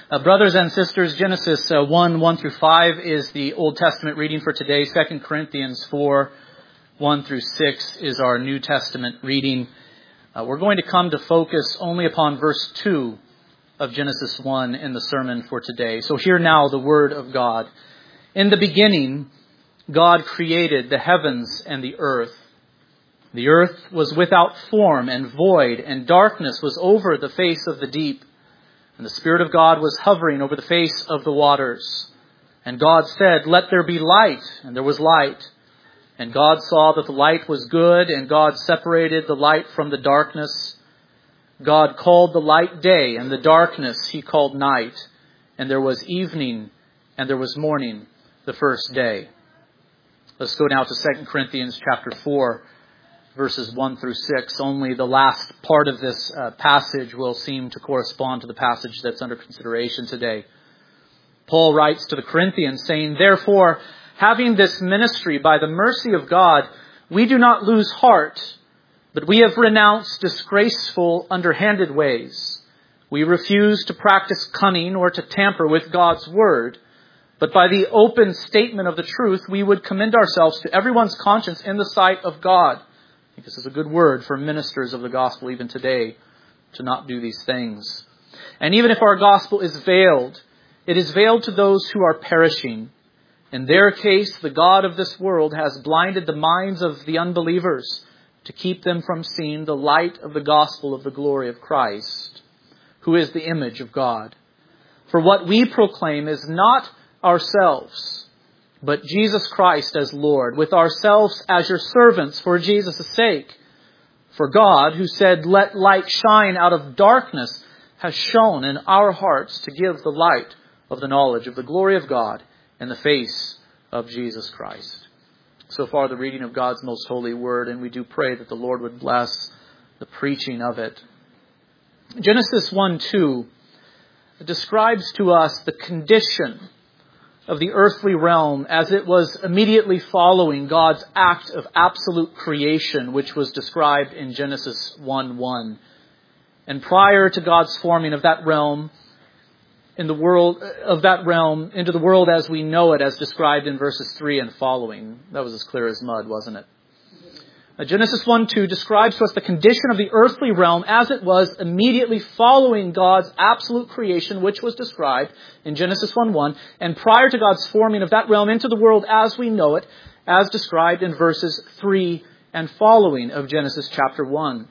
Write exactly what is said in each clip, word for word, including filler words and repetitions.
Uh, brothers and sisters, Genesis uh, one, one through five is the Old Testament reading for today. Second Corinthians four, one through six is our New Testament reading. Uh, we're going to come to focus only upon verse two of Genesis one in the sermon for today. So hear now the word of God. In the beginning, God created the heavens and the earth. The earth was without form and void, and darkness was over the face of the deep. And the Spirit of God was hovering over the face of the waters. And God said, "Let there be light," and there was light. And God saw that the light was good, and God separated the light from the darkness. God called the light day, and the darkness he called night. And there was evening, and there was morning, the first day. Let's go now to Second Corinthians chapter four. Verses one through six. Only the last part of this uh, passage will seem to correspond to the passage that's under consideration today. Paul writes to the Corinthians saying, "Therefore, having this ministry by the mercy of God, we do not lose heart, but we have renounced disgraceful, underhanded ways. We refuse to practice cunning or to tamper with God's word, but by the open statement of the truth, we would commend ourselves to everyone's conscience in the sight of God." I think this is a good word for ministers of the gospel even today, to not do these things. "And even if our gospel is veiled, it is veiled to those who are perishing. In their case, the God of this world has blinded the minds of the unbelievers to keep them from seeing the light of the gospel of the glory of Christ, who is the image of God. For what we proclaim is not ourselves, but Jesus Christ as Lord, with ourselves as your servants for Jesus' sake. For God, who said, 'Let light shine out of darkness,' has shone in our hearts to give the light of the knowledge of the glory of God in the face of Jesus Christ." So far, the reading of God's most holy word, and we do pray that the Lord would bless the preaching of it. Genesis one two describes to us the condition of the earthly realm as it was immediately following God's act of absolute creation, which was described in Genesis one one. And prior to God's forming of that realm, in the world of that realm into the world as we know it, as described in verses three and following. That was as clear as mud, wasn't it? Genesis one two describes to us the condition of the earthly realm as it was immediately following God's absolute creation, which was described in Genesis one one, and prior to God's forming of that realm into the world as we know it, as described in verses three and following of Genesis chapter one.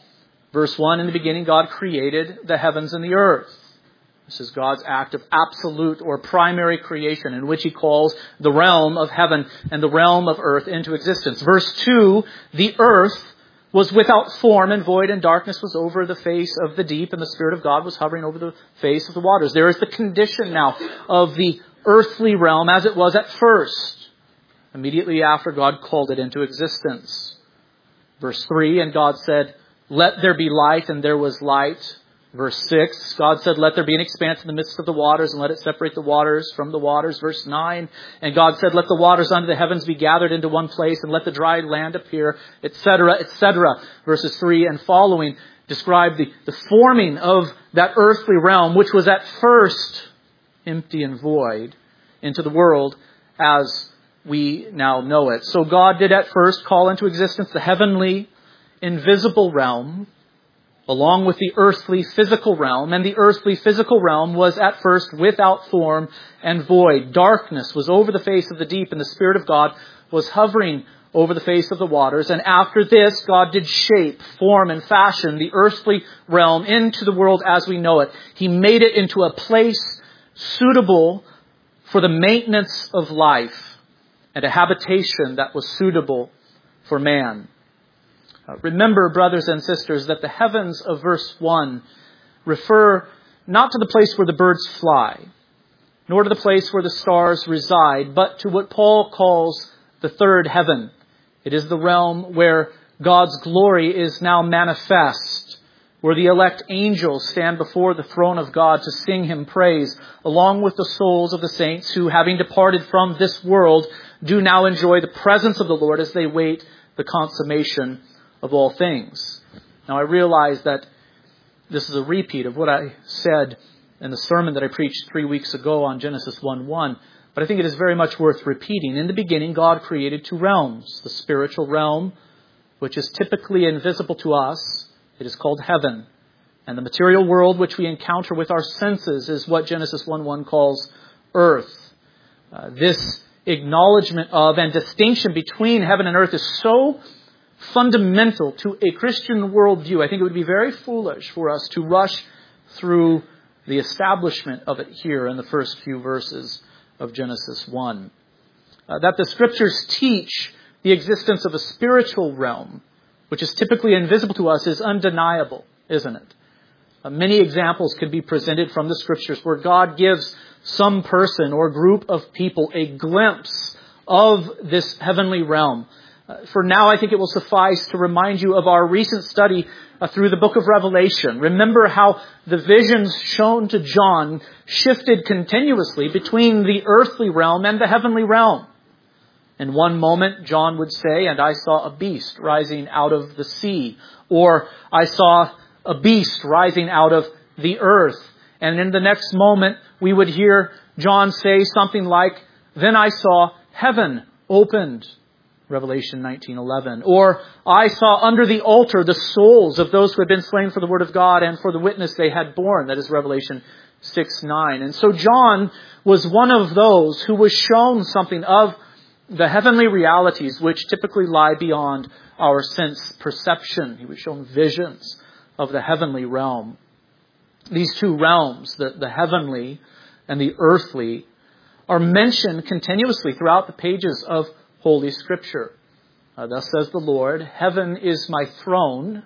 Verse one, in the beginning God created the heavens and the earth. This is God's act of absolute or primary creation in which he calls the realm of heaven and the realm of earth into existence. Verse two, the earth was without form and void, and darkness was over the face of the deep, and the Spirit of God was hovering over the face of the waters. There is the condition now of the earthly realm as it was at first, immediately after God called it into existence. Verse three, and God said, "Let there be light," and there was light. Verse six, God said, "Let there be an expanse in the midst of the waters, and let it separate the waters from the waters." Verse nine, and God said, "Let the waters under the heavens be gathered into one place, and let the dry land appear," et cetera, et cetera. Verses three and following describe the, the forming of that earthly realm, which was at first empty and void, into the world as we now know it. So God did at first call into existence the heavenly, invisible realm, along with the earthly physical realm. And the earthly physical realm was at first without form and void. Darkness was over the face of the deep, and the Spirit of God was hovering over the face of the waters. And after this, God did shape, form, and fashion the earthly realm into the world as we know it. He made it into a place suitable for the maintenance of life and a habitation that was suitable for man. Remember, brothers and sisters, that the heavens of verse one refer not to the place where the birds fly, nor to the place where the stars reside, but to what Paul calls the third heaven. It is the realm where God's glory is now manifest, where the elect angels stand before the throne of God to sing him praise, along with the souls of the saints who, having departed from this world, do now enjoy the presence of the Lord as they wait the consummation of all things. Now, I realize that this is a repeat of what I said in the sermon that I preached three weeks ago on Genesis one one, but I think it is very much worth repeating. In the beginning, God created two realms. The spiritual realm, which is typically invisible to us, it is called heaven. And the material world which we encounter with our senses is what Genesis one one calls earth. Uh, this acknowledgement of and distinction between heaven and earth is so fundamental to a Christian worldview. I think it would be very foolish for us to rush through the establishment of it here in the first few verses of Genesis one. Uh, that the Scriptures teach the existence of a spiritual realm, which is typically invisible to us, is undeniable, isn't it? Uh, many examples could be presented from the Scriptures where God gives some person or group of people a glimpse of this heavenly realm. Uh, for now, I think it will suffice to remind you of our recent study uh, through the book of Revelation. Remember how the visions shown to John shifted continuously between the earthly realm and the heavenly realm. In one moment, John would say, "And I saw a beast rising out of the sea," or "I saw a beast rising out of the earth." And in the next moment, we would hear John say something like, "Then I saw heaven opened," Revelation nineteen eleven. Or, "I saw under the altar the souls of those who had been slain for the word of God and for the witness they had borne," that is Revelation six nine. And so John was one of those who was shown something of the heavenly realities which typically lie beyond our sense perception. He was shown visions of the heavenly realm. These two realms, the, the heavenly and the earthly, are mentioned continuously throughout the pages of Holy Scripture. Uh, Thus says the Lord, "Heaven is my throne,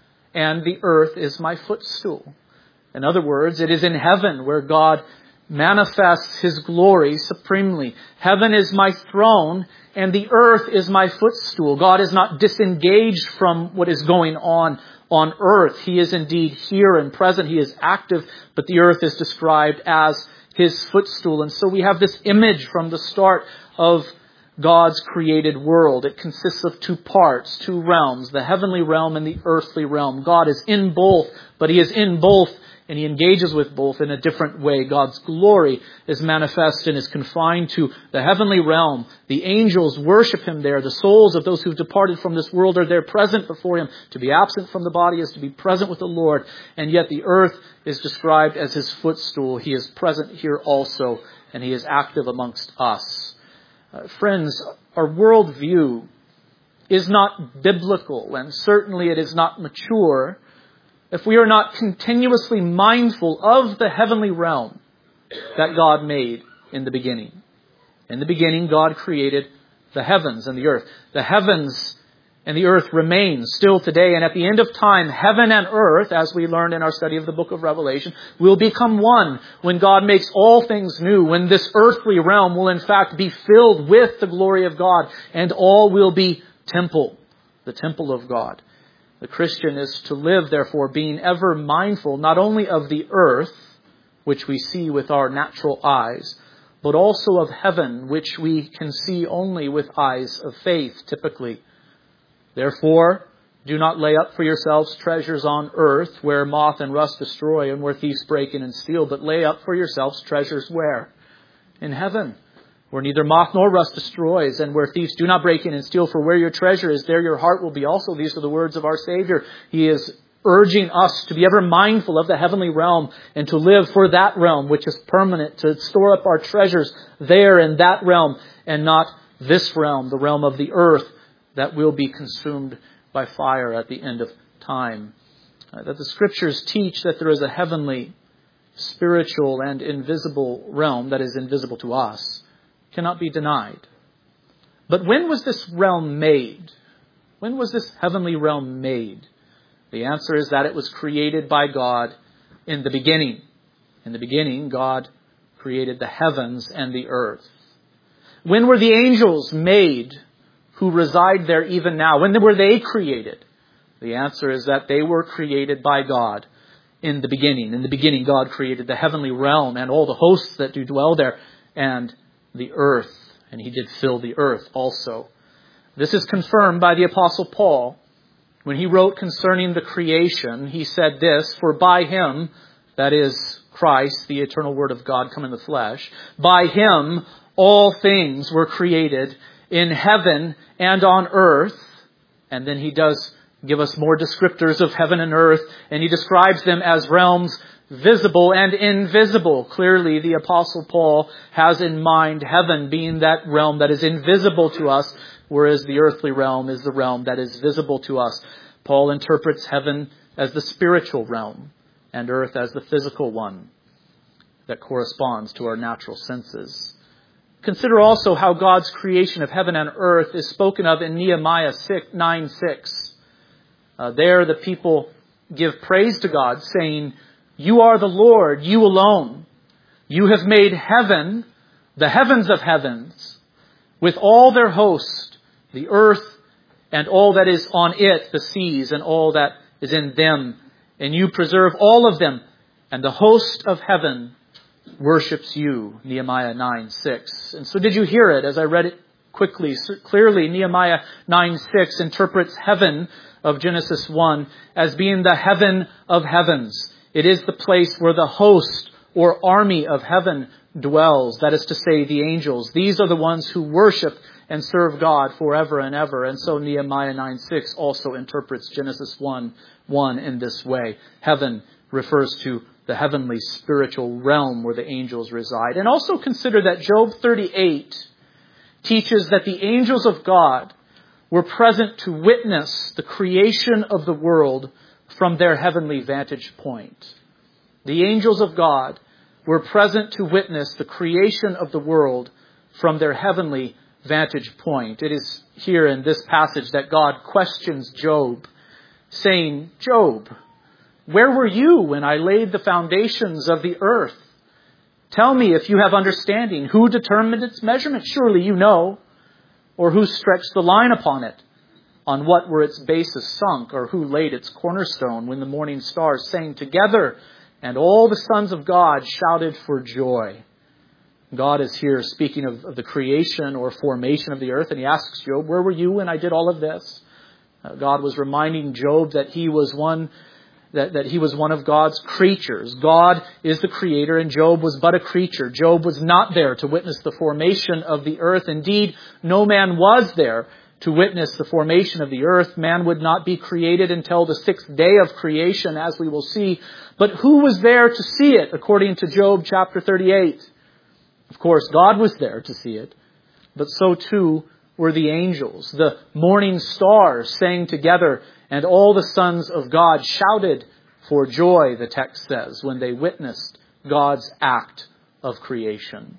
and the earth is my footstool." In other words, it is in heaven where God manifests His glory supremely. Heaven is my throne, and the earth is my footstool. God is not disengaged from what is going on on earth. He is indeed here and present. He is active, but the earth is described as His footstool. And so we have this image from the start of God's created world. It consists of two parts, two realms, the heavenly realm and the earthly realm. God is in both, but He is in both and He engages with both in a different way. God's glory is manifest and is confined to the heavenly realm. The angels worship Him there. The souls of those who've departed from this world are there present before Him. To be absent from the body is to be present with the Lord. And yet the earth is described as His footstool. He is present here also, and He is active amongst us. Uh, friends, our worldview is not biblical, and certainly it is not mature if we are not continuously mindful of the heavenly realm that God made in the beginning. In the beginning, God created the heavens and the earth. The heavens and the earth remain still today, and at the end of time, heaven and earth, as we learned in our study of the book of Revelation, will become one when God makes all things new, when this earthly realm will in fact be filled with the glory of God, and all will be temple, the temple of God. The Christian is to live, therefore, being ever mindful not only of the earth, which we see with our natural eyes, but also of heaven, which we can see only with eyes of faith, typically. Therefore, do not lay up for yourselves treasures on earth, where moth and rust destroy and where thieves break in and steal, but lay up for yourselves treasures where? In heaven, where neither moth nor rust destroys, and where thieves do not break in and steal. For where your treasure is, there your heart will be also. These are the words of our Savior. He is urging us to be ever mindful of the heavenly realm and to live for that realm, which is permanent, to store up our treasures there in that realm and not this realm, the realm of the earth that will be consumed by fire at the end of time. Uh, that the Scriptures teach that there is a heavenly, spiritual, and invisible realm that is invisible to us cannot be denied. But when was this realm made? When was this heavenly realm made? The answer is that it was created by God in the beginning. In the beginning, God created the heavens and the earth. When were the angels made who reside there even now? When were they created? The answer is that they were created by God in the beginning. In the beginning, God created the heavenly realm and all the hosts that do dwell there, and the earth, and He did fill the earth also. This is confirmed by the Apostle Paul. When he wrote concerning the creation, he said this, "For by Him," that is Christ, the eternal Word of God come in the flesh. By Him, all things were created in heaven and on earth. And then He does give us more descriptors of heaven and earth, and He describes them as realms visible and invisible. Clearly, the Apostle Paul has in mind heaven being that realm that is invisible to us, whereas the earthly realm is the realm that is visible to us. Paul interprets heaven as the spiritual realm and earth as the physical one that corresponds to our natural senses. Consider also how God's creation of heaven and earth is spoken of in Nehemiah nine six. Uh, there the people give praise to God, saying, "You are the Lord, you alone. You have made heaven, the heavens of heavens, with all their host, the earth and all that is on it, the seas and all that is in them. And you preserve all of them, and the host of heaven worships you." Nehemiah nine six. And so did you hear it as I read it quickly? Clearly, Nehemiah nine six interprets heaven of Genesis one as being the heaven of heavens. It is the place where the host or army of heaven dwells. That is to say, the angels. These are the ones who worship and serve God forever and ever. And so Nehemiah nine six also interprets Genesis one one in this way. Heaven refers to the heavenly spiritual realm where the angels reside. And also consider that Job thirty-eight teaches that the angels of God were present to witness the creation of the world from their heavenly vantage point. The angels of God were present to witness the creation of the world from their heavenly vantage point. It is here in this passage that God questions Job, saying, "Job, where were you when I laid the foundations of the earth? Tell me if you have understanding. Who determined its measurement? Surely you know. Or who stretched the line upon it? On what were its bases sunk? Or who laid its cornerstone when the morning stars sang together and all the sons of God shouted for joy?" God is here speaking of, of the creation or formation of the earth, and He asks Job, "Where were you when I did all of this?" Uh, God was reminding Job that he was one That, that he was one of God's creatures. God is the creator and Job was but a creature. Job was not there to witness the formation of the earth. Indeed, no man was there to witness the formation of the earth. Man would not be created until the sixth day of creation, as we will see. But who was there to see it, according to Job chapter thirty-eight? Of course, God was there to see it. But so too were the angels. The morning stars sang together, and all the sons of God shouted for joy, the text says, when they witnessed God's act of creation.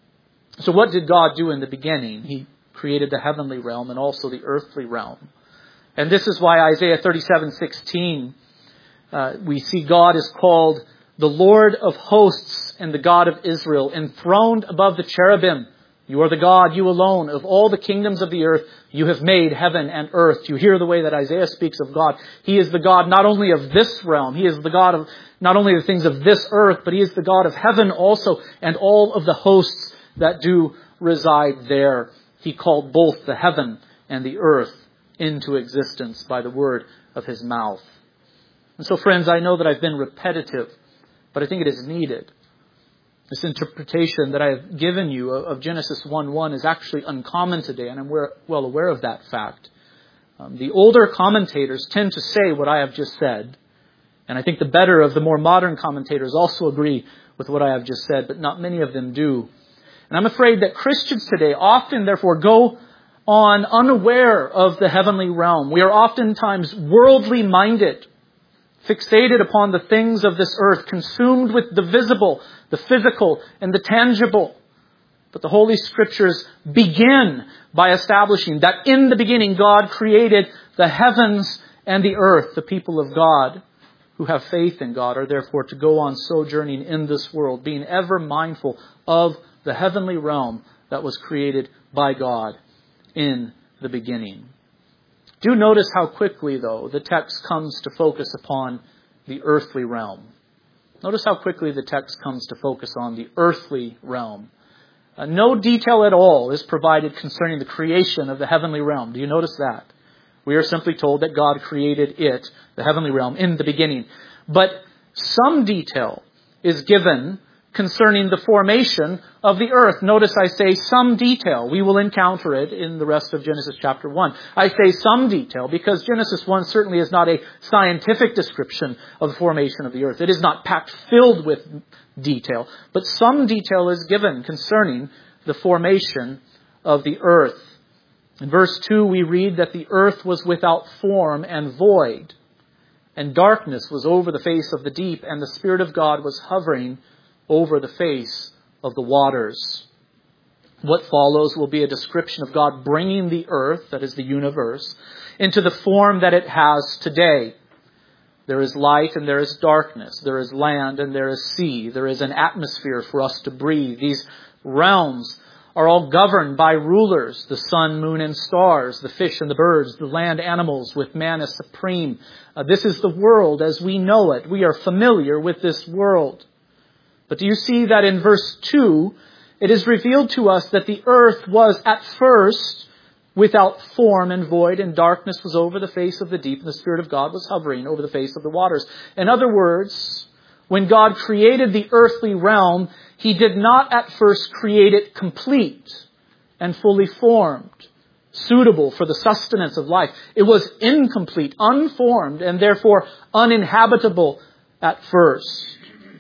So what did God do in the beginning? He created the heavenly realm and also the earthly realm. And this is why Isaiah thirty-seven sixteen, uh, we see God is called the Lord of hosts and the God of Israel, enthroned above the cherubim. You are the God, you alone, of all the kingdoms of the earth. You have made heaven and earth. You hear the way that Isaiah speaks of God. He is the God not only of this realm. He is the God of not only the things of this earth, but He is the God of heaven also, and all of the hosts that do reside there. He called both the heaven and the earth into existence by the word of His mouth. And so, friends, I know that I've been repetitive, but I think it is needed. This interpretation that I have given you of Genesis one one is actually uncommon today, and I'm well aware of that fact. Um, the older commentators tend to say what I have just said, and I think the better of the more modern commentators also agree with what I have just said, but not many of them do. And I'm afraid that Christians today often, therefore, go on unaware of the heavenly realm. We are oftentimes worldly minded, fixated upon the things of this earth, consumed with the visible, the physical, and the tangible. But the Holy Scriptures begin by establishing that in the beginning God created the heavens and the earth. The people of God who have faith in God are therefore to go on sojourning in this world, being ever mindful of the heavenly realm that was created by God in the beginning. Do notice how quickly, though, the text comes to focus upon the earthly realm. Notice how quickly the text comes to focus on the earthly realm. Uh, no detail at all is provided concerning the creation of the heavenly realm. Do you notice that? We are simply told that God created it, the heavenly realm, in the beginning. But some detail is given concerning the formation of the earth. Notice I say some detail. We will encounter it in the rest of Genesis chapter one. I say some detail because Genesis one certainly is not a scientific description of the formation of the earth. It is not packed filled with detail, but some detail is given concerning the formation of the earth. In verse two, we read that the earth was without form and void, and darkness was over the face of the deep, and the Spirit of God was hovering over the face of the waters. What follows will be a description of God bringing the earth, that is the universe, into the form that it has today. There is light and there is darkness. There is land and there is sea. There is an atmosphere for us to breathe. These realms are all governed by rulers, the sun, moon, and stars, the fish and the birds, the land animals, with man as supreme. Uh, this is the world as we know it. We are familiar with this world. But do you see that in verse two, it is revealed to us that the earth was at first without form and void, and darkness was over the face of the deep, and the Spirit of God was hovering over the face of the waters. In other words, when God created the earthly realm, He did not at first create it complete and fully formed, suitable for the sustenance of life. It was incomplete, unformed, and therefore uninhabitable at first.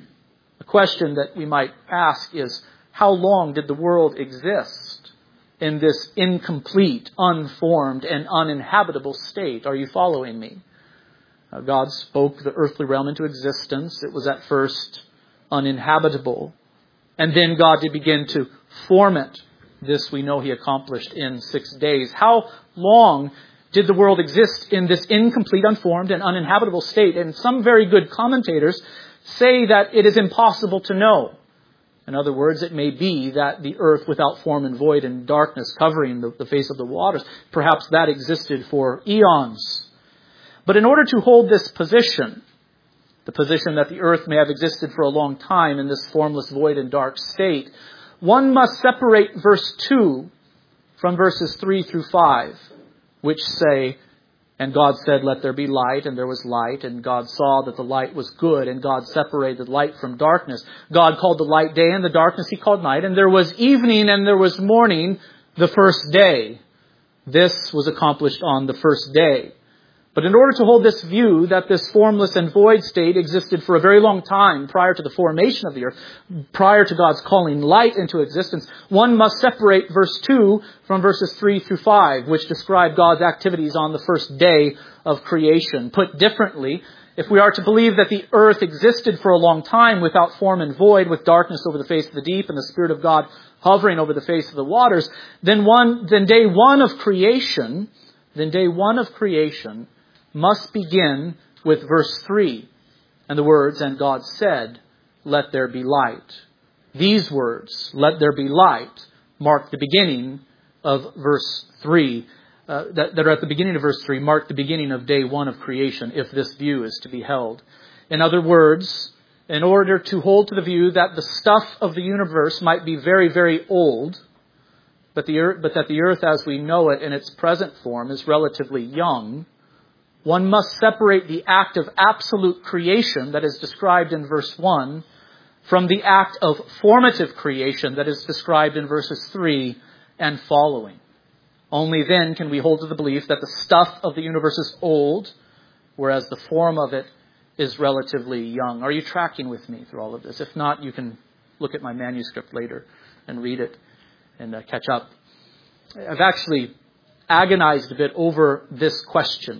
Question that we might ask is, how long did the world exist in this incomplete, unformed, and uninhabitable state? Are you following me? Uh, God spoke the earthly realm into existence. It was at first uninhabitable. And then God did begin to form it. This we know He accomplished in six days. How long did the world exist in this incomplete, unformed, and uninhabitable state? And some very good commentators say that it is impossible to know. In other words, it may be that the earth without form and void and darkness covering the, the face of the waters, perhaps that existed for eons. But in order to hold this position, the position that the earth may have existed for a long time in this formless, void, and dark state, one must separate verse two from verses three through five, which say, "And God said, let there be light, and there was light. And God saw that the light was good, and God separated light from darkness. God called the light day, and the darkness He called night. And there was evening, and there was morning the first day." This was accomplished on the first day. But in order to hold this view that this formless and void state existed for a very long time prior to the formation of the earth, prior to God's calling light into existence, one must separate verse two from verses three through five, which describe God's activities on the first day of creation. Put differently, if we are to believe that the earth existed for a long time without form and void, with darkness over the face of the deep and the Spirit of God hovering over the face of the waters, then one, then day one of creation, then day one of creation must begin with verse three and the words, "And God said, let there be light." These words, "let there be light," mark the beginning of verse three, uh, that, that are at the beginning of verse three, mark the beginning of day one of creation, if this view is to be held. In other words, in order to hold to the view that the stuff of the universe might be very, very old, but, the earth, but that the earth as we know it in its present form is relatively young, one must separate the act of absolute creation that is described in verse one from the act of formative creation that is described in verses three and following. Only then can we hold to the belief that the stuff of the universe is old, whereas the form of it is relatively young. Are you tracking with me through all of this? If not, you can look at my manuscript later and read it and uh, catch up. I've actually agonized a bit over this question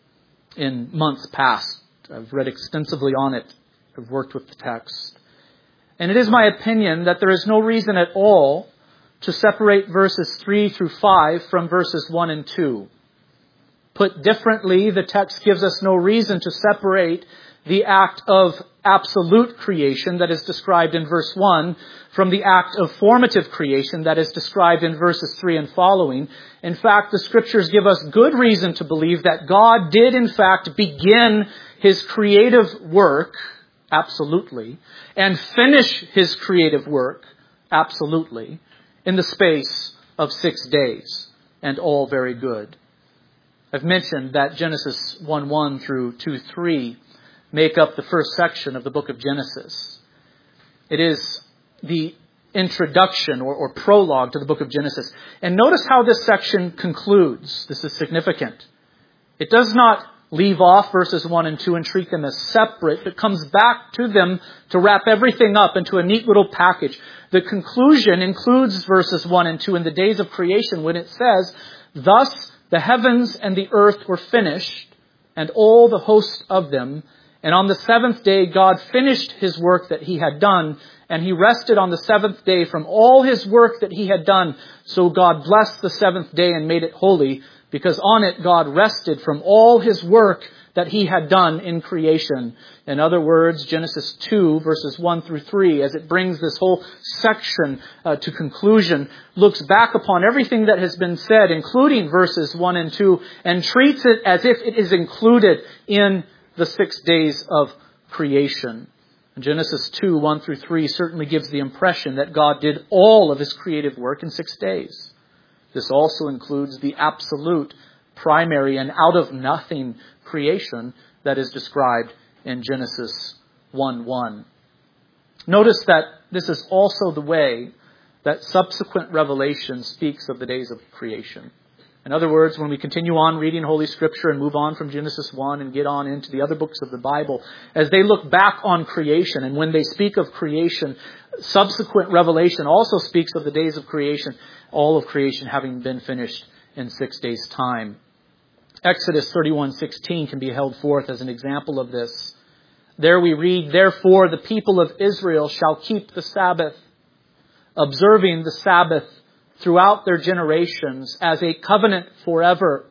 in months past. I've read extensively on it. I've worked with the text. And it is my opinion that there is no reason at all to separate verses three through five from verses one and two. Put differently, the text gives us no reason to separate the act of absolute creation that is described in verse one from the act of formative creation that is described in verses three and following. In fact, the Scriptures give us good reason to believe that God did in fact begin His creative work, absolutely, and finish His creative work, absolutely, in the space of six days, and all very good. I've mentioned that Genesis one one through two three make up the first section of the book of Genesis. It is the introduction or, or prologue to the book of Genesis. And notice how this section concludes. This is significant. It does not leave off verses one and two and treat them as separate, but comes back to them to wrap everything up into a neat little package. The conclusion includes verses one and two in the days of creation when it says, "Thus the heavens and the earth were finished, and all the host of them. And on the seventh day God finished his work that he had done, and he rested on the seventh day from all his work that he had done. So God blessed the seventh day and made it holy, because on it God rested from all his work that he had done in creation." In other words, Genesis two, verses one through three, as it brings this whole section uh, to conclusion, looks back upon everything that has been said, including verses one and two, and treats it as if it is included in the six days of creation. And Genesis two, one through three certainly gives the impression that God did all of his creative work in six days. This also includes the absolute, primary, and out-of-nothing creation that is described in Genesis one one. Notice that this is also the way that subsequent revelation speaks of the days of creation. In other words, when we continue on reading Holy Scripture and move on from Genesis one and get on into the other books of the Bible, as they look back on creation, and when they speak of creation, subsequent revelation also speaks of the days of creation, all of creation having been finished in six days' time. Exodus thirty-one sixteen can be held forth as an example of this. There we read, "Therefore the people of Israel shall keep the Sabbath, observing the Sabbath throughout their generations as a covenant forever.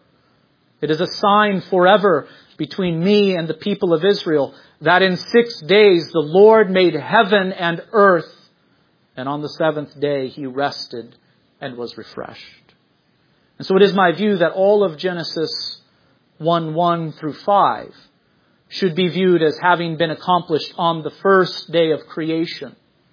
It is a sign forever between me and the people of Israel, that in six days the Lord made heaven and earth, and on the seventh day he rested and was refreshed." And so it is my view that all of Genesis one one through five should be viewed as having been accomplished on the first day of creation.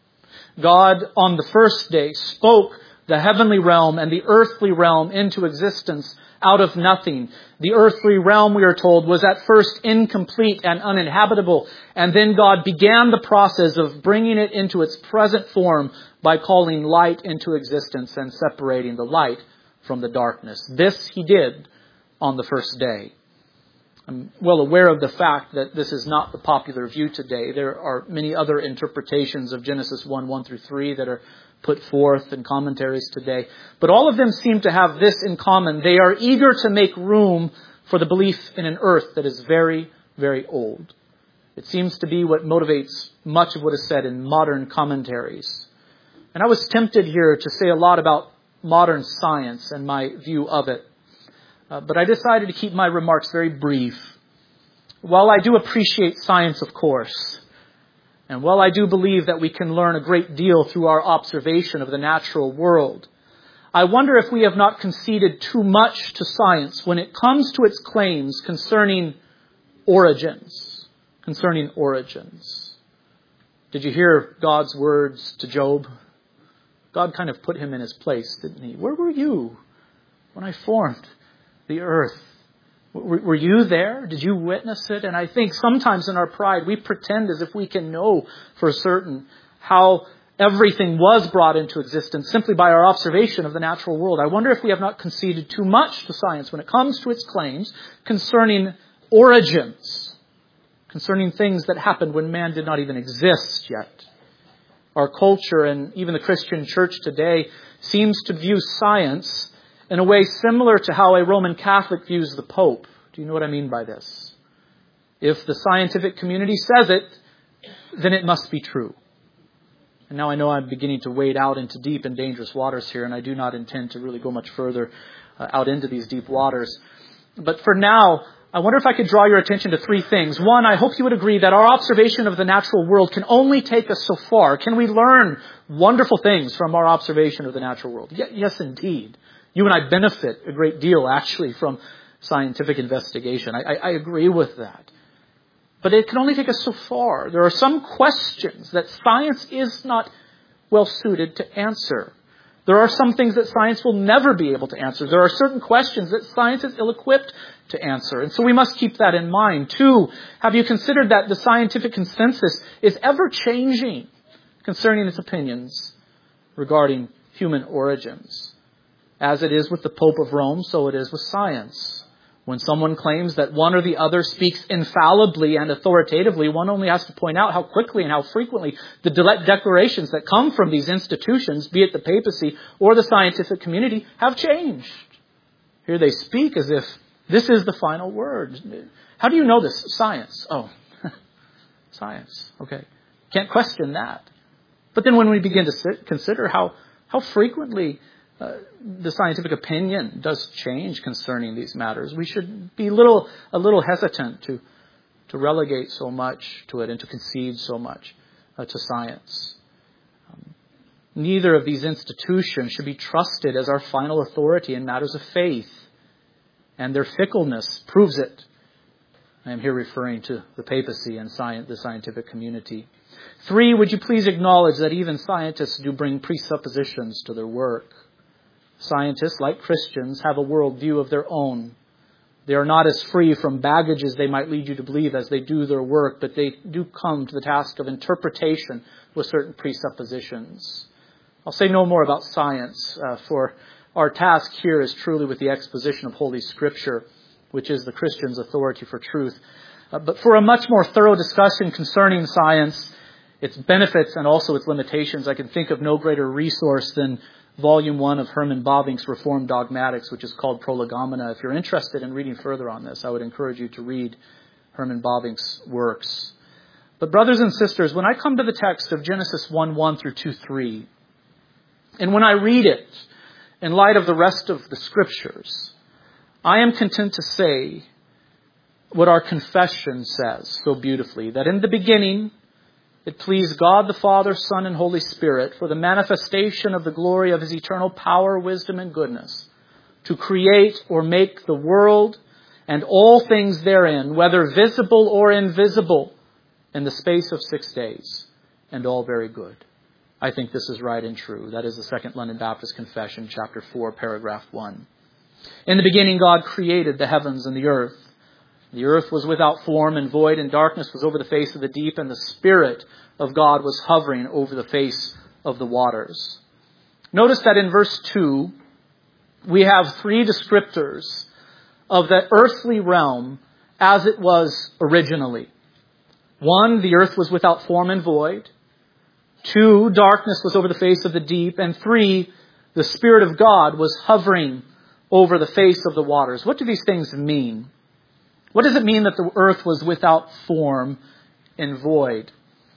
God, on the first day, spoke the heavenly realm and the earthly realm into existence out of nothing. The earthly realm, we are told, was at first incomplete and uninhabitable, and then God began the process of bringing it into its present form by calling light into existence and separating the light from the darkness. This he did on the first day. I'm well aware of the fact that this is not the popular view today. There are many other interpretations of Genesis one, one through three that are put forth in commentaries today. But all of them seem to have this in common. They are eager to make room for the belief in an earth that is very, very old. It seems to be what motivates much of what is said in modern commentaries. And I was tempted here to say a lot about modern science and my view of it. Uh, but I decided to keep my remarks very brief. While I do appreciate science, of course, and while I do believe that we can learn a great deal through our observation of the natural world, I wonder if we have not conceded too much to science when it comes to its claims concerning origins. Concerning origins. Did you hear God's words to Job? God kind of put him in his place, didn't he? Where were you when I formed the earth? Were you there? Did you witness it? And I think sometimes in our pride, we pretend as if we can know for certain how everything was brought into existence simply by our observation of the natural world. I wonder if we have not conceded too much to science when it comes to its claims concerning origins, concerning things that happened when man did not even exist yet. Our culture and even the Christian church today seems to view science in a way similar to how a Roman Catholic views the Pope. Do you know what I mean by this? If the scientific community says it, then it must be true. And now I know I'm beginning to wade out into deep and dangerous waters here, and I do not intend to really go much further uh, out into these deep waters. But for now, I wonder if I could draw your attention to three things. One, I hope you would agree that our observation of the natural world can only take us so far. Can we learn wonderful things from our observation of the natural world? Y- yes, indeed. You and I benefit a great deal, actually, from scientific investigation. I, I, I agree with that. But it can only take us so far. There are some questions that science is not well suited to answer. There are some things that science will never be able to answer. There are certain questions that science is ill-equipped to answer. And so we must keep that in mind. Two, have you considered that the scientific consensus is ever changing concerning its opinions regarding human origins. As it is with the Pope of Rome, so it is with science. When someone claims that one or the other speaks infallibly and authoritatively, one only has to point out how quickly and how frequently the de- declarations that come from these institutions, be it the papacy or the scientific community, have changed. Here they speak as if this is the final word. How do you know this? Science. Oh, science. Okay. Can't question that. But then when we begin to sit, consider how, how frequently uh, the scientific opinion does change concerning these matters, we should be little, a little hesitant to, to relegate so much to it and to concede so much uh, to science. Um, neither of these institutions should be trusted as our final authority in matters of faith, and their fickleness proves it. I am here referring to the papacy and science, the scientific community. Three, would you please acknowledge that even scientists do bring presuppositions to their work? Scientists, like Christians, have a worldview of their own. They are not as free from baggage as they might lead you to believe as they do their work, but they do come to the task of interpretation with certain presuppositions. I'll say no more about science, uh, for our task here is truly with the exposition of Holy Scripture, which is the Christian's authority for truth. Uh, but for a much more thorough discussion concerning science, its benefits and also its limitations, I can think of no greater resource than Volume one of Herman Bavinck's Reformed Dogmatics, which is called Prolegomena. If you're interested in reading further on this, I would encourage you to read Herman Bavinck's works. But brothers and sisters, when I come to the text of Genesis one one through two three, and when I read it in light of the rest of the Scriptures, I am content to say what our confession says so beautifully, that in the beginning it pleased God the Father, Son, and Holy Spirit for the manifestation of the glory of His eternal power, wisdom, and goodness, to create or make the world and all things therein, whether visible or invisible, in the space of six days, and all very good. I think this is right and true. That is the Second London Baptist Confession, chapter four, paragraph one. In the beginning, God created the heavens and the earth. The earth was without form and void, and darkness was over the face of the deep, and the Spirit of God was hovering over the face of the waters. Notice that in verse two, we have three descriptors of the earthly realm as it was originally. One, the earth was without form and void. Two, darkness was over the face of the deep. And three, the Spirit of God was hovering over the face of the waters. What do these things mean? What does it mean that the earth was without form and void?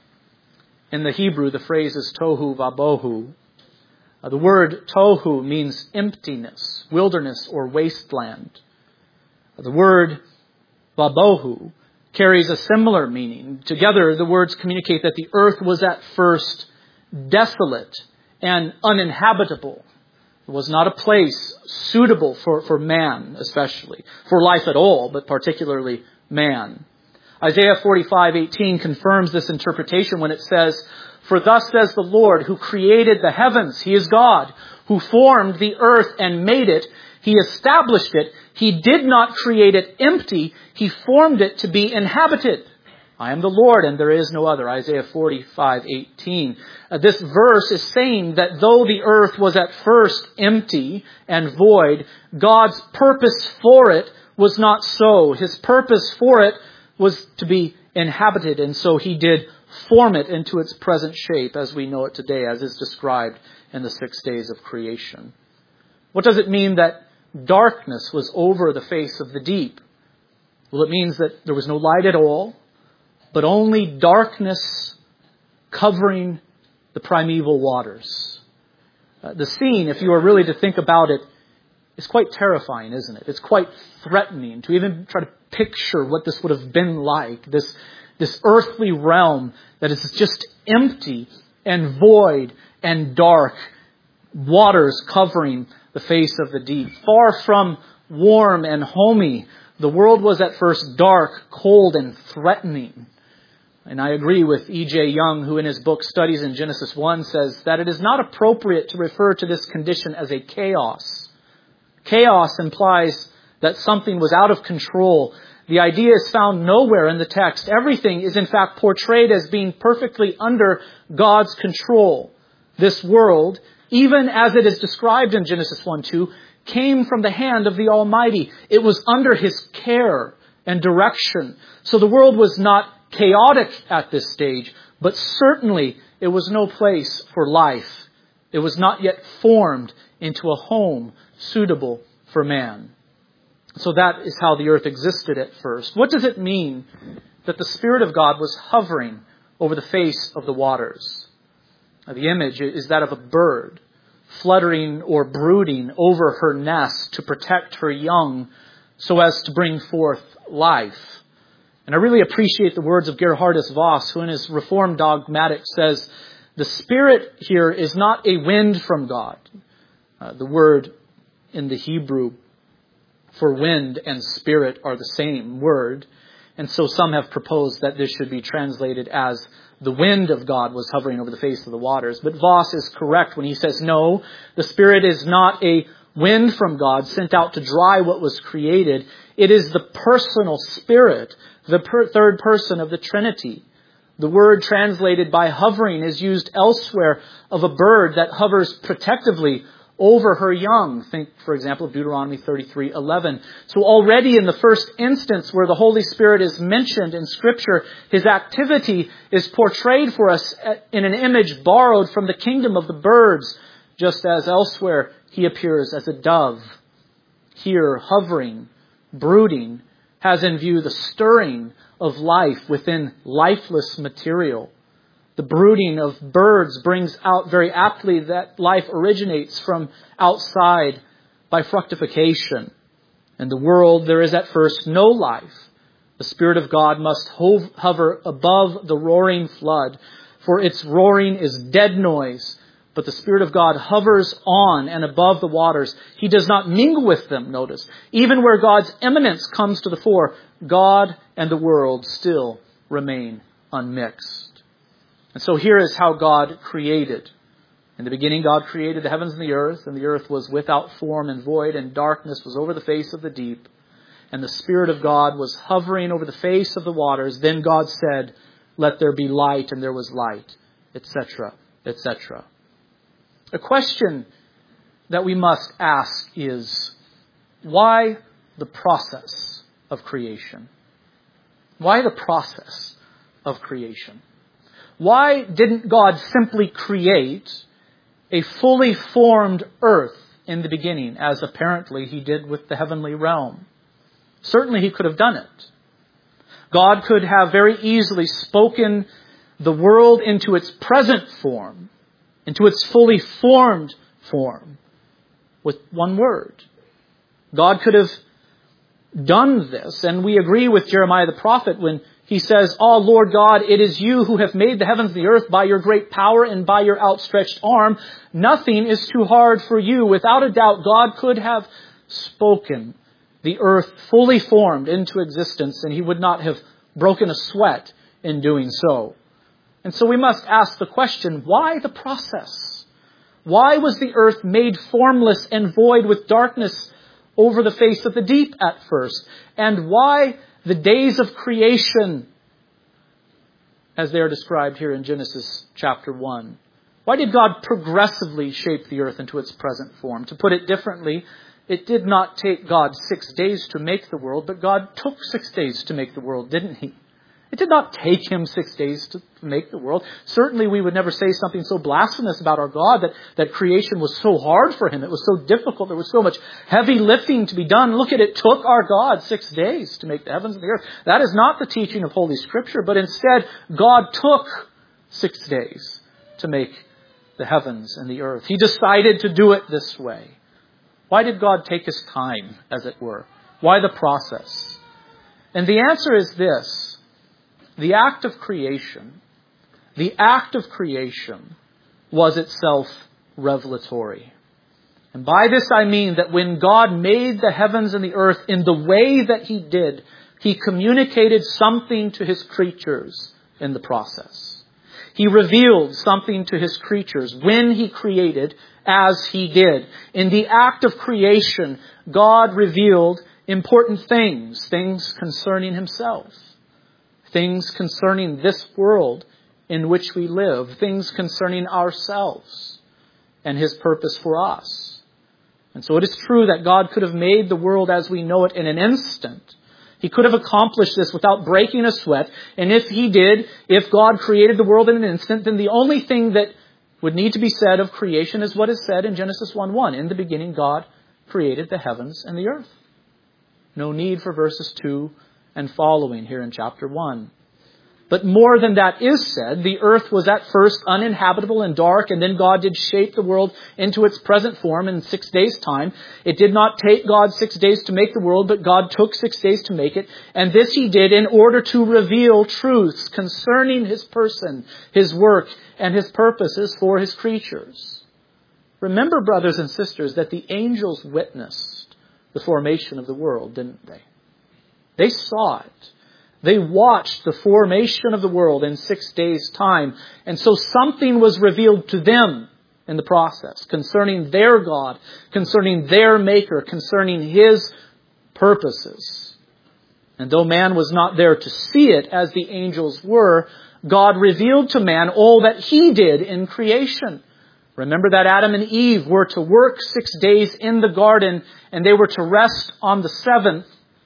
In the Hebrew, the phrase is tohu vabohu. Uh, the word tohu means emptiness, wilderness, or wasteland. Uh, the word vabohu carries a similar meaning. Together, the words communicate that the earth was at first desolate and uninhabitable. It was not a place suitable for, for man, especially, for life at all, but particularly man. Isaiah forty-five eighteen confirms this interpretation when it says, "For thus says the Lord, who created the heavens, He is God, who formed the earth and made it. He established it. He did not create it empty. He formed it to be inhabited. I am the Lord, and there is no other." Isaiah forty-five eighteen. Uh, this verse is saying that though the earth was at first empty and void, God's purpose for it was not so. His purpose for it was to be inhabited, and so He did form it into its present shape as we know it today, as is described in the six days of creation. What does it mean that darkness was over the face of the deep? Well, it means that there was no light at all, but only darkness covering the primeval waters. Uh, the scene, if you are really to think about it, is quite terrifying, isn't it? It's quite threatening to even try to picture what this would have been like. This, this earthly realm that is just empty and void and dark. Waters covering the face of the deep. Far from warm and homey, the world was at first dark, cold, and threatening. And I agree with E J Young, who in his book Studies in Genesis one says that it is not appropriate to refer to this condition as a chaos. Chaos implies that something was out of control, The idea is found nowhere in the text. Everything is in fact portrayed as being perfectly under God's control. This world, even as it is described in Genesis one two, came from the hand of the Almighty. It was under His care and direction. So the world was not chaotic at this stage, but certainly it was no place for life. It was not yet formed into a home suitable for man. So that is how the earth existed at first. What does it mean that the Spirit of God was hovering over the face of the waters? Now, the image is that of a bird fluttering or brooding over her nest to protect her young so as to bring forth life. And I really appreciate the words of Gerhardus Voss, who in his Reformed Dogmatic says, the Spirit here is not a wind from God. Uh, the word in the Hebrew for wind and spirit are the same word. And so some have proposed that this should be translated as the wind of God was hovering over the face of the waters. But Voss is correct when he says, no, the Spirit is not a wind from God sent out to dry what was created. It is the personal Spirit, the per- third person of the Trinity. The word translated by hovering is used elsewhere of a bird that hovers protectively over her young. Think, for example, of Deuteronomy thirty-three eleven. So already in the first instance where the Holy Spirit is mentioned in Scripture, His activity is portrayed for us in an image borrowed from the kingdom of the birds, just as elsewhere He appears as a dove. Here, hovering, brooding, has in view the stirring of life within lifeless material. The brooding of birds brings out very aptly that life originates from outside by fructification. In the world, there is at first no life. The Spirit of God must hov- hover above the roaring flood, for its roaring is dead noise. But the Spirit of God hovers on and above the waters. He does not mingle with them, notice. Even where God's immanence comes to the fore, God and the world still remain unmixed. And so here is how God created. In the beginning, God created the heavens and the earth, and the earth was without form and void, and darkness was over the face of the deep. And the Spirit of God was hovering over the face of the waters. Then God said, let there be light, and there was light, et cetera, et cetera. A question that we must ask is, why the process of creation? Why the process of creation? Why didn't God simply create a fully formed earth in the beginning, as apparently He did with the heavenly realm? Certainly He could have done it. God could have very easily spoken the world into its present form, into its fully formed form, with one word. God could have done this, and we agree with Jeremiah the prophet when he says, "Oh, Lord God, it is you who have made the heavens and the earth by your great power and by your outstretched arm. Nothing is too hard for you." Without a doubt, God could have spoken the earth fully formed into existence, and He would not have broken a sweat in doing so. And so we must ask the question, why the process? Why was the earth made formless and void with darkness over the face of the deep at first? And why the days of creation, as they are described here in Genesis chapter one? Why did God progressively shape the earth into its present form? To put it differently, it did not take God six days to make the world, but God took six days to make the world, didn't He? It did not take Him six days to make the world. Certainly we would never say something so blasphemous about our God that, that creation was so hard for Him. It was so difficult. There was so much heavy lifting to be done. Look at it. It took our God six days to make the heavens and the earth. That is not the teaching of Holy Scripture, but instead God took six days to make the heavens and the earth. He decided to do it this way. Why did God take His time, as it were? Why the process? And the answer is this. The act of creation, the act of creation was itself revelatory. And by this I mean that when God made the heavens and the earth in the way that He did, He communicated something to His creatures in the process. He revealed something to His creatures when He created as He did. In the act of creation, God revealed important things, things concerning himself, things concerning this world in which we live, things concerning ourselves and his purpose for us. And so it is true that God could have made the world as we know it in an instant. He could have accomplished this without breaking a sweat. And if he did, if God created the world in an instant, then the only thing that would need to be said of creation is what is said in Genesis one one. In the beginning, God created the heavens and the earth. No need for verses two and following here in chapter one. But more than that is said. The earth was at first uninhabitable and dark, and then God did shape the world into its present form in six days' time. It did not take God six days to make the world, but God took six days to make it. And this he did in order to reveal truths concerning his person, his work, and his purposes for his creatures. Remember, brothers and sisters, that the angels witnessed the formation of the world, didn't they? They saw it. They watched the formation of the world in six days' time. And so something was revealed to them in the process concerning their God, concerning their Maker, concerning his purposes. And though man was not there to see it as the angels were, God revealed to man all that he did in creation. Remember that Adam and Eve were to work six days in the garden, and they were to rest on the seventh.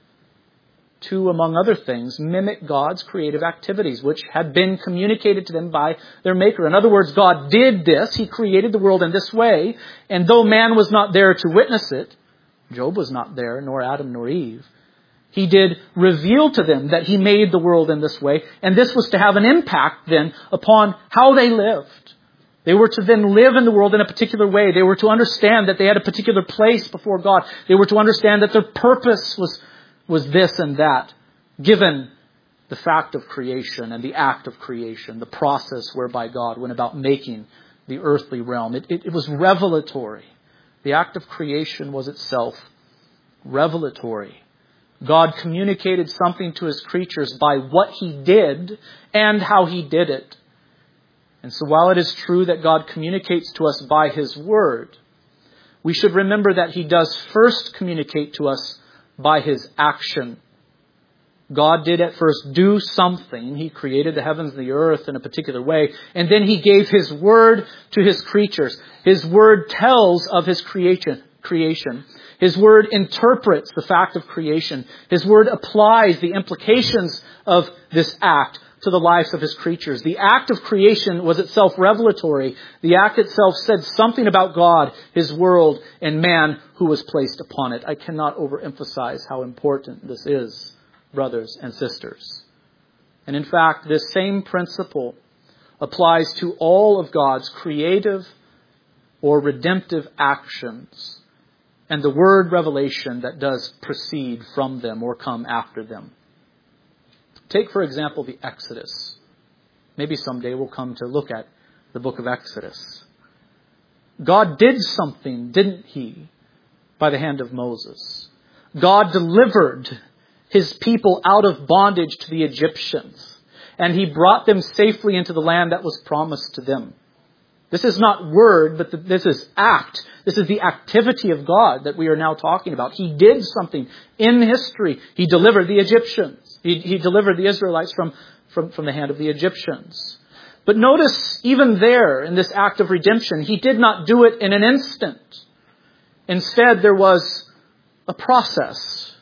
To, among other things, mimic God's creative activities, which had been communicated to them by their Maker. In other words, God did this. He created the world in this way. And though man was not there to witness it, Job was not there, nor Adam nor Eve, he did reveal to them that he made the world in this way. And this was to have an impact then upon how they lived. They were to then live in the world in a particular way. They were to understand that they had a particular place before God. They were to understand that their purpose was was this and that, given the fact of creation and the act of creation, the process whereby God went about making the earthly realm. It, it, it was revelatory. The act of creation was itself revelatory. God communicated something to his creatures by what he did and how he did it. And so while it is true that God communicates to us by his word, we should remember that he does first communicate to us by his action. God did at first do something. He created the heavens and the earth in a particular way. And then he gave his word to his creatures. His word tells of his creation. creation. His word interprets the fact of creation. His word applies the implications of this act to the lives of his creatures. The act of creation was itself revelatory. The act itself said something about God, his world, and man who was placed upon it. I cannot overemphasize how important this is, brothers and sisters. And in fact, this same principle applies to all of God's creative or redemptive actions and the word revelation that does proceed from them or come after them. Take, for example, the Exodus. Maybe someday we'll come to look at the book of Exodus. God did something, didn't he, by the hand of Moses? God delivered his people out of bondage to the Egyptians, and he brought them safely into the land that was promised to them. This is not word, but this is act. This is the activity of God that we are now talking about. He did something in history. He delivered the Egyptians. He, he delivered the Israelites from, from, from the hand of the Egyptians. But notice, even there, in this act of redemption, he did not do it in an instant. Instead, there was a process.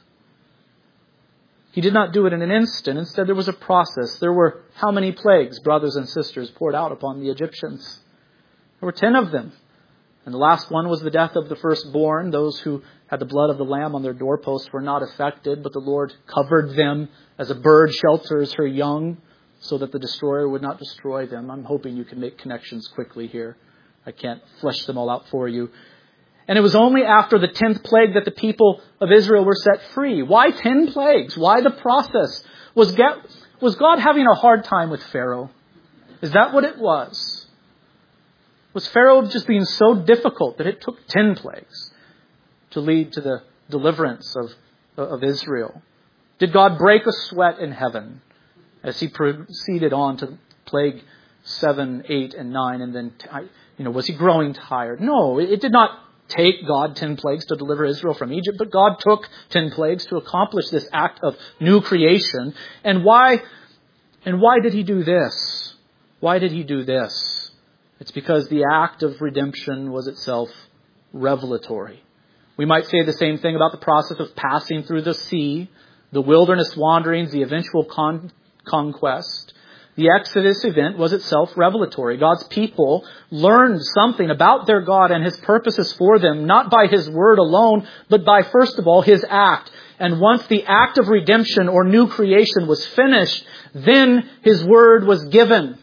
He did not do it in an instant. Instead, there was a process. There were how many plagues, brothers and sisters, poured out upon the Egyptians? There were ten of them. And the last one was the death of the firstborn. Those who had the blood of the lamb on their doorposts were not affected, but the Lord covered them as a bird shelters her young so that the destroyer would not destroy them. I'm hoping you can make connections quickly here. I can't flesh them all out for you. And it was only after the tenth plague that the people of Israel were set free. Why ten plagues? Why the process? Was God having a hard time with Pharaoh? Is that what it was? Was Pharaoh just being so difficult that it took ten plagues to lead to the deliverance of, of Israel? Did God break a sweat in heaven as he proceeded on to plague seven, eight, and nine? And then, you know, was he growing tired? No, it did not take God ten plagues to deliver Israel from Egypt, but God took ten plagues to accomplish this act of new creation. And why, and why did he do this? Why did he do this? It's because the act of redemption was itself revelatory. We might say the same thing about the process of passing through the sea, the wilderness wanderings, the eventual con- conquest. The Exodus event was itself revelatory. God's people learned something about their God and His purposes for them, not by His word alone, but by, first of all, His act. And once the act of redemption or new creation was finished, then His word was given.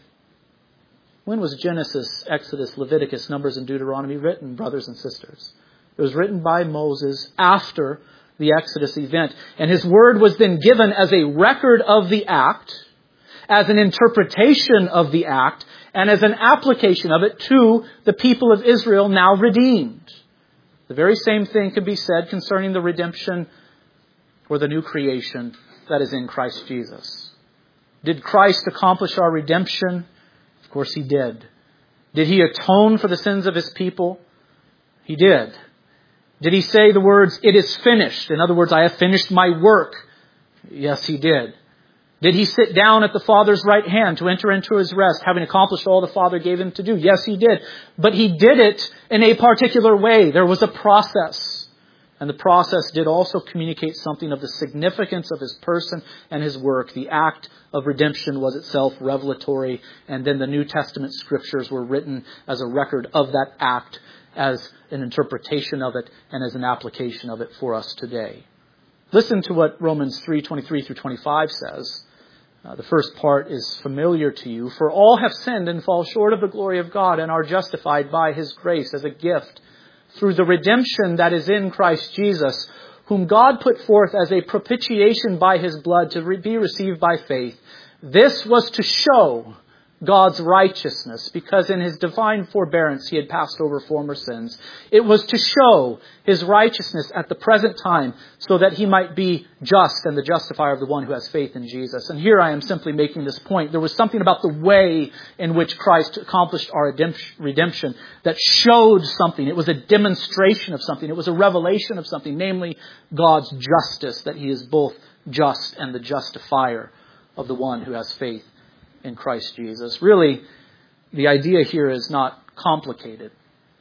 When was Genesis, Exodus, Leviticus, Numbers, and Deuteronomy written, brothers and sisters? It was written by Moses after the Exodus event. And His word was then given as a record of the act, as an interpretation of the act, and as an application of it to the people of Israel now redeemed. The very same thing could be said concerning the redemption or the new creation that is in Christ Jesus. Did Christ accomplish our redemption? Of course He did. Did He atone for the sins of His people? He did. Did He say the words, "It is finished"? In other words, I have finished my work. Yes, He did. Did He sit down at the Father's right hand to enter into His rest, having accomplished all the Father gave Him to do? Yes, He did. But He did it in a particular way. There was a process. And the process did also communicate something of the significance of His person and His work. The act of redemption was itself revelatory. And then the New Testament scriptures were written as a record of that act, as an interpretation of it, and as an application of it for us today. Listen to what Romans three twenty-three through twenty-five says. Uh, the first part is familiar to you. For all have sinned and fall short of the glory of God and are justified by His grace as a gift through the redemption that is in Christ Jesus, whom God put forth as a propitiation by His blood to re- be received by faith. This was to show God's righteousness, because in His divine forbearance He had passed over former sins. It was to show His righteousness at the present time, so that He might be just and the justifier of the one who has faith in Jesus. And here I am simply making this point. There was something about the way in which Christ accomplished our redemption that showed something. It was a demonstration of something. It was a revelation of something, namely God's justice, that He is both just and the justifier of the one who has faith in Christ Jesus. Really, the idea here is not complicated.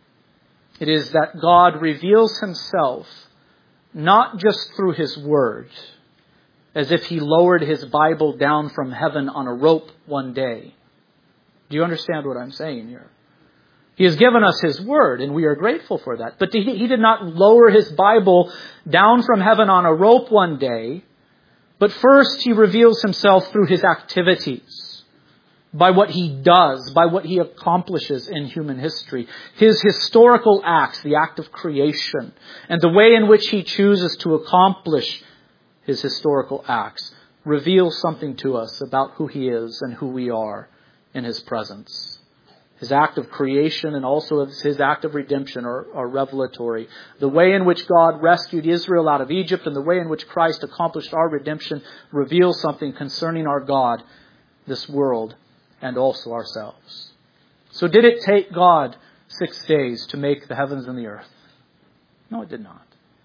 It is that God reveals Himself not just through His Word, as if He lowered His Bible down from heaven on a rope one day. Do you understand what I'm saying here? He has given us His Word, and we are grateful for that. But He, he did not lower His Bible down from heaven on a rope one day, but first He reveals Himself through His activities. By what He does, by what He accomplishes in human history. His historical acts, the act of creation, and the way in which He chooses to accomplish His historical acts reveal something to us about who He is and who we are in His presence. His act of creation and also His act of redemption are, are revelatory. The way in which God rescued Israel out of Egypt and the way in which Christ accomplished our redemption reveal something concerning our God, this world, and also ourselves. So did it take God six days to make the heavens and the earth? No, it did not.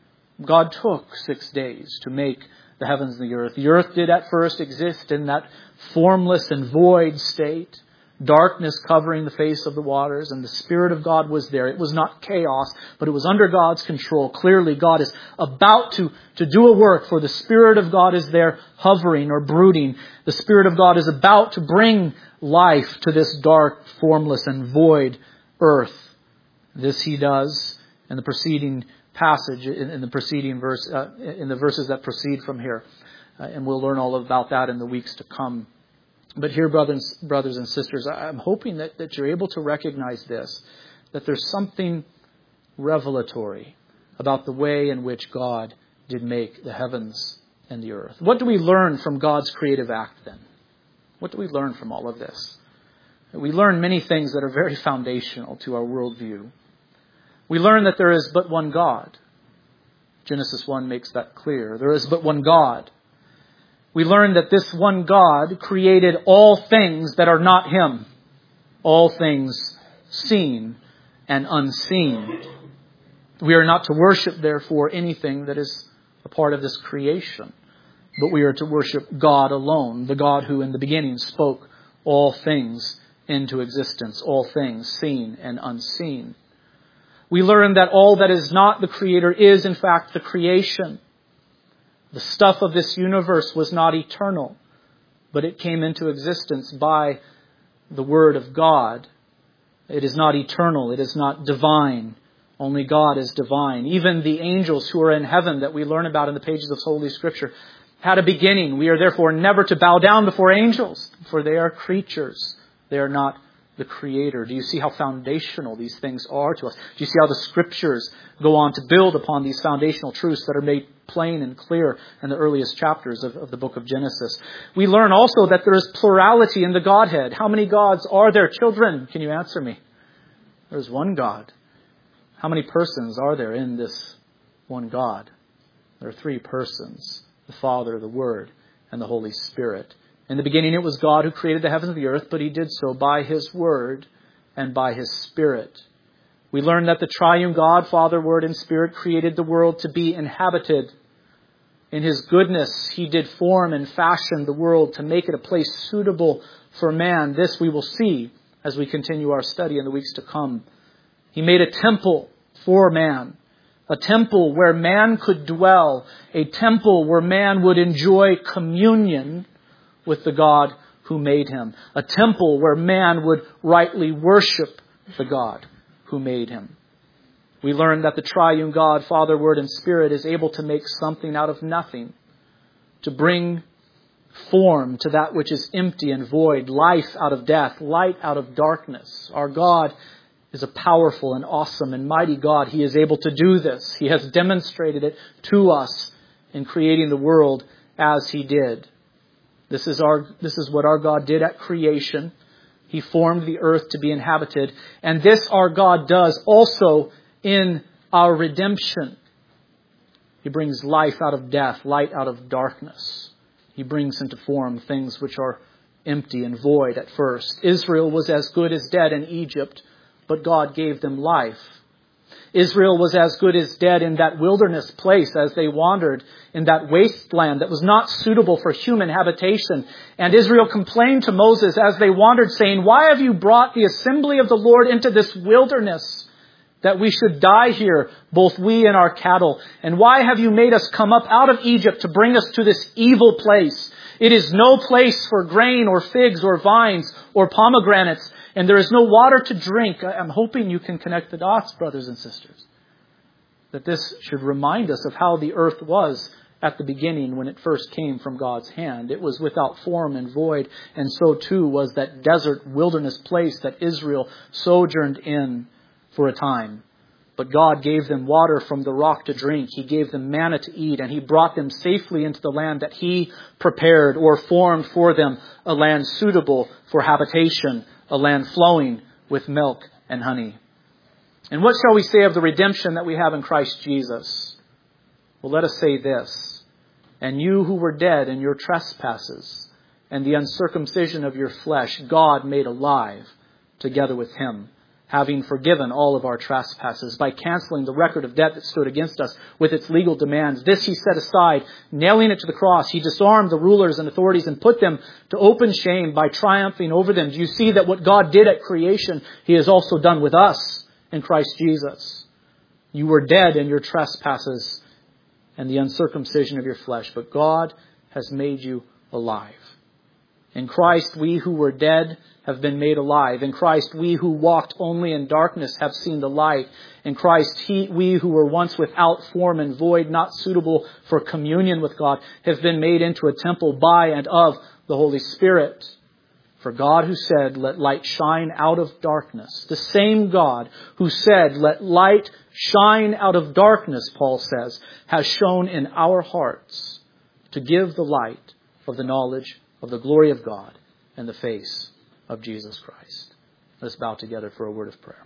God took six days to make the heavens and the earth. The earth did at first exist in that formless and void state, darkness covering the face of the waters, and the Spirit of God was there. It was not chaos, but it was under God's control. Clearly, God is about to, to do a work, for the Spirit of God is there hovering or brooding. The Spirit of God is about to bring life to this dark, formless, and void earth. This He does in the preceding passage, in, in the preceding verse, uh, in the verses that proceed from here. Uh, and we'll learn all about that in the weeks to come. But here, brothers, brothers and sisters, I'm hoping that, that you're able to recognize this, that there's something revelatory about the way in which God did make the heavens and the earth. What do we learn from God's creative act then? What do we learn from all of this? We learn many things that are very foundational to our worldview. We learn that there is but one God. Genesis one makes that clear. There is but one God. We learn that this one God created all things that are not Him. All things seen and unseen. We are not to worship, therefore, anything that is a part of this creation, but we are to worship God alone, the God who in the beginning spoke all things into existence, all things seen and unseen. We learn that all that is not the Creator is, in fact, the creation. The stuff of this universe was not eternal, but it came into existence by the Word of God. It is not eternal. It is not divine. Only God is divine. Even the angels who are in heaven that we learn about in the pages of Holy Scripture had a beginning. We are therefore never to bow down before angels, for they are creatures. They are not the Creator. Do you see how foundational these things are to us? Do you see how the Scriptures go on to build upon these foundational truths that are made plain and clear in the earliest chapters of, of the book of Genesis? We learn also that there is plurality in the Godhead. How many gods are there? Children, can you answer me? There's one God. How many persons are there in this one God? There are three persons: the Father, the Word, and the Holy Spirit. In the beginning it was God who created the heavens and the earth, but He did so by His Word and by His Spirit. We learn that the triune God, Father, Word, and Spirit created the world to be inhabited. In His goodness, He did form and fashion the world to make it a place suitable for man. This we will see as we continue our study in the weeks to come. He made a temple for man, a temple where man could dwell, a temple where man would enjoy communion with the God who made him, a temple where man would rightly worship the God who made him. We learn that the triune God, Father, Word, and Spirit is able to make something out of nothing, to bring form to that which is empty and void, life out of death, light out of darkness. Our God is a powerful and awesome and mighty God. He is able to do this. He has demonstrated it to us in creating the world as He did. This is our, this is what our God did at creation. He formed the earth to be inhabited. And this our God does also in our redemption. He brings life out of death, light out of darkness. He brings into form things which are empty and void at first. Israel was as good as dead in Egypt, but God gave them life. Israel was as good as dead in that wilderness place as they wandered in that wasteland that was not suitable for human habitation. And Israel complained to Moses as they wandered, saying, "Why have you brought the assembly of the Lord into this wilderness, that we should die here, both we and our cattle? And why have you made us come up out of Egypt to bring us to this evil place? It is no place for grain or figs or vines or pomegranates, and there is no water to drink." I'm hoping you can connect the dots, brothers and sisters. That this should remind us of how the earth was at the beginning when it first came from God's hand. It was without form and void, and so too was that desert wilderness place that Israel sojourned in for a time. But God gave them water from the rock to drink. He gave them manna to eat, and He brought them safely into the land that He prepared or formed for them, a land suitable for habitation, a land flowing with milk and honey. And what shall we say of the redemption that we have in Christ Jesus? Well, let us say this: "And you who were dead in your trespasses and the uncircumcision of your flesh, God made alive together with Him, having forgiven all of our trespasses by canceling the record of debt that stood against us with its legal demands. This He set aside, nailing it to the cross. He disarmed the rulers and authorities and put them to open shame by triumphing over them." Do you see that what God did at creation, He has also done with us in Christ Jesus? You were dead in your trespasses and the uncircumcision of your flesh, but God has made you alive. In Christ, we who were dead have been made alive. In Christ, we who walked only in darkness have seen the light. In Christ, he, we who were once without form and void, not suitable for communion with God, have been made into a temple by and of the Holy Spirit. For God who said, "Let light shine out of darkness," the same God who said, "Let light shine out of darkness," Paul says, has shone in our hearts to give the light of the knowledge of the glory of God in the face of Jesus Christ. Let us bow together for a word of prayer.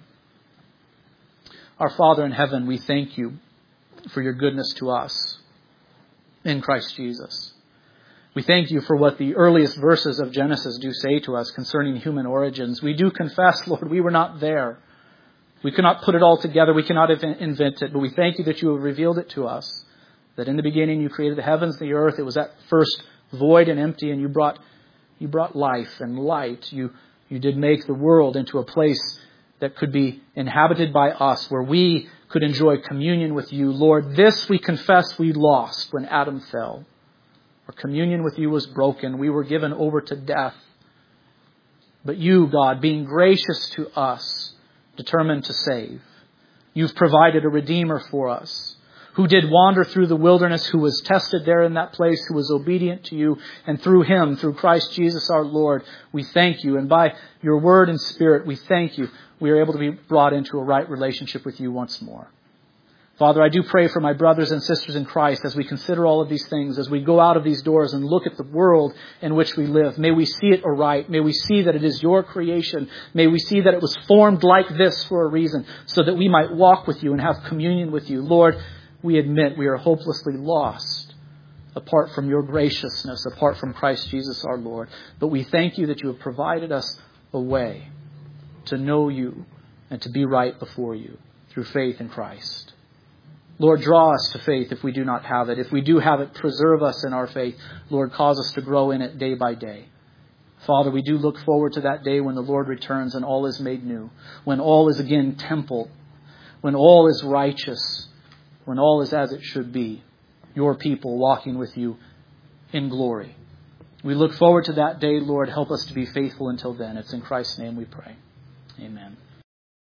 Our Father in heaven, we thank You for Your goodness to us in Christ Jesus. We thank You for what the earliest verses of Genesis do say to us concerning human origins. We do confess, Lord, we were not there. We cannot put it all together. We cannot invent it. But we thank you that you have revealed it to us. That in the beginning you created the heavens and the earth. It was at first void and empty, and you brought you brought life and light. You you did make the world into a place that could be inhabited by us, where we could enjoy communion with you. Lord, this we confess we lost when Adam fell. Our communion with you was broken. We were given over to death. But you, God, being gracious to us, determined to save. You've provided a Redeemer for us, who did wander through the wilderness, who was tested there in that place, who was obedient to you. And through him, through Christ Jesus our Lord, we thank you. And by your word and spirit, we thank you. We are able to be brought into a right relationship with you once more. Father, I do pray for my brothers and sisters in Christ as we consider all of these things, as we go out of these doors and look at the world in which we live. May we see it aright. May we see that it is your creation. May we see that it was formed like this for a reason, so that we might walk with you and have communion with you. Lord, we admit we are hopelessly lost apart from your graciousness, apart from Christ Jesus our Lord. But we thank you that you have provided us a way to know you and to be right before you through faith in Christ. Lord, draw us to faith if we do not have it. If we do have it, preserve us in our faith. Lord, cause us to grow in it day by day. Father, we do look forward to that day when the Lord returns and all is made new, when all is again temple, when all is righteous, when all is as it should be, your people walking with you in glory. We look forward to that day, Lord. Help us to be faithful until then. It's in Christ's name we pray. Amen.